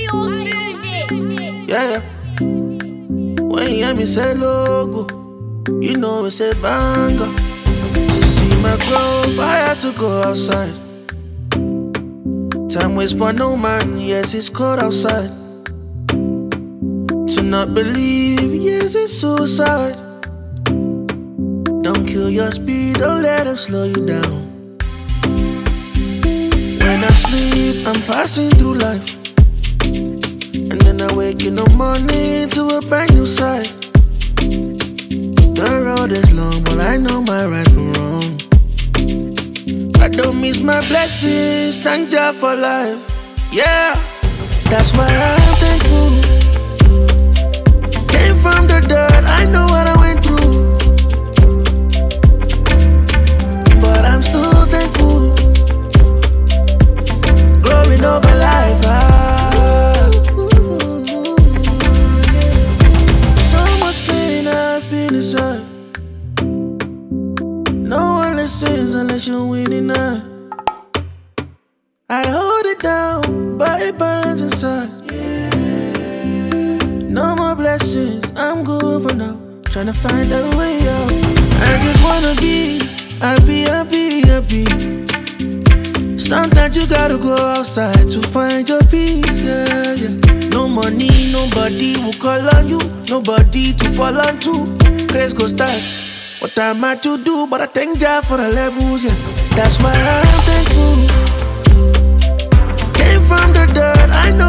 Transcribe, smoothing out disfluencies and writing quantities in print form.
Yeah, yeah. When you hear me say logo, you know it's a banger. To see my growth, I had to go outside. Time waits for no man, yes, it's cold outside. To not believe, yes, it's suicide. Don't kill your speed, don't let them slow you down. When I sleep, I'm passing through life. And then I wake in the morning to a brand new sight. The road is long, but I know my right from wrong. I don't miss my blessings, thank God for life. Yeah, that's why I'm thankful. Came from the dirt, I know what I went through. But I'm still thankful. Growing over life, so much pain I feel inside. No one listens unless you're winning now. I hold it down, but it burns inside. No more blessings, I'm good for now. Tryna find a way out. I just wanna be happy, happy, happy. Sometimes you gotta go outside to find your peace, yeah, yeah. No money, nobody will call on you. Nobody to fall on to. Grace go start. What am I to do? But I thank God for the levels, yeah. That's why I'm thankful. Came from the dirt, I know